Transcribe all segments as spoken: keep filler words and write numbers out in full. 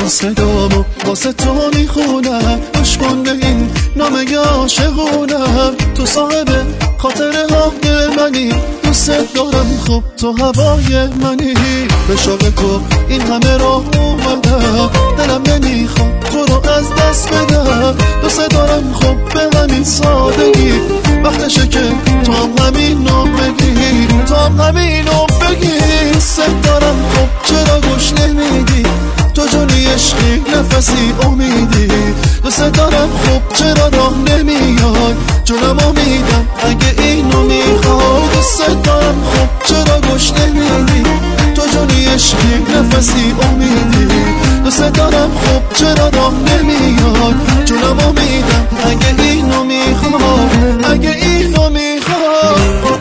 صدامو واسه تو میخونم، گوش کن به این نامه عاشقونم. تو صاحب خاطره های منی، دوست دارم خب تو هوای منی. به شوق تو این همه راه اومدم، دلم نمیخواد تو رو از دست بدم. دوست دارم خب به همین سادگی، وقتشه که تو هم همینو بگی، تو هم همینو بگی. دوست دارم خب چرا گوش نمیدی، تو جونی عشقی نفسی امیدی. دوست دارم خب چرا راه نمیای، جونم امیدم اگه اینو میخوای. دوست دارم خب چرا گوش نمیدی، تو جونی عشقی نفسی امیدی. دوست دارم خب چرا راه نمیای، جونم امیدم اگه اینو میخوای، اگه اینو میخوای.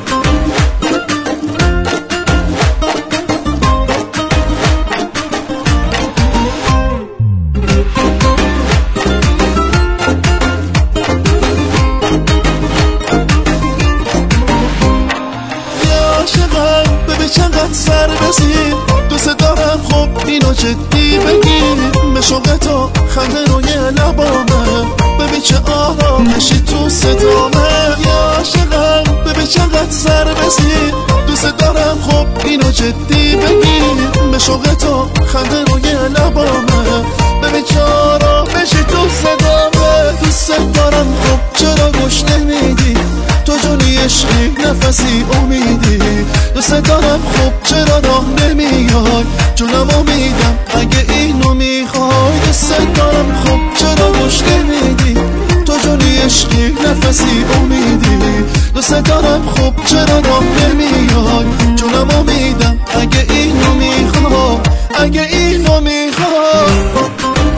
چقدر سر بزین، دوست دارم خب اینو جدی بگیر. به شوق تو خنده روی لبامه، ببین چه آرامشی تو صدامه. یا عاشقم ببین چقدر سر بزین، دوست دارم خب اینو جدی بگیر. به شوق تو خنده روی لبامه، ببین چه آرامشی تو صدامه. دوست دارم خب چرا گوش نمیدی، تو جونی عشقی نفسی امیدی. دوست دارم خب چرا راه نمیای، جونم امیدم اگه اینو میخوای. دوست دارم خب چرا گوش نمیدی، تو جونی عشقی نفسی امیدی. دوست دارم خب چرا راه نمیای، جونم امیدم اگه اینو میخوای، اگه اینو میخوای.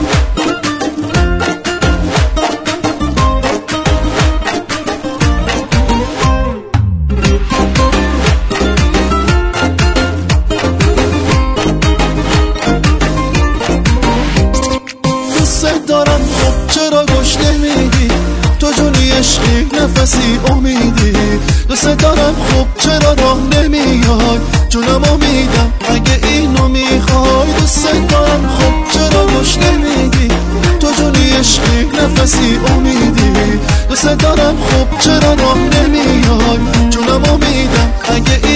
دارم خب چرا گوش نمیدی، تو جونی عشقی نفسی امیدی. دوست دارم خب چرا راه نمیای، جونم امیدم اگه اینو میخوای. دوست دارم خب چرا گوش نمیدی، تو جونی عشقی نفسی امیدی. دوست دارم خب چرا راه نمیای، جونم امیدم اگه